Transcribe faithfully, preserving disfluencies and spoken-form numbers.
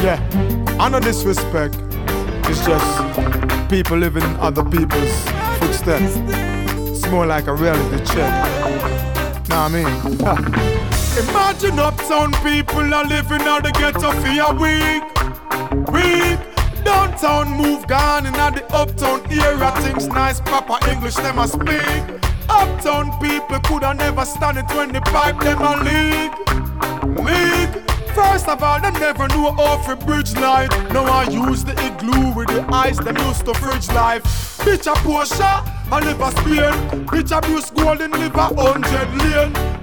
Yeah, I no disrespect. It's just people living in other people's footsteps. It's more like a reality check. Know what I mean? Imagine uptown people are living out the ghetto for a week. Week. Downtown move gone in the uptown area. Things nice, proper English them a speak. Uptown people coulda never stand it when the pipe them a leak. Leak. First of all, them never knew how to bridge light. Now I use the igloo with the ice them used to fridge life. Bitch a Porsche, I live a Spain. Bitch abuse golden live a hundred lane.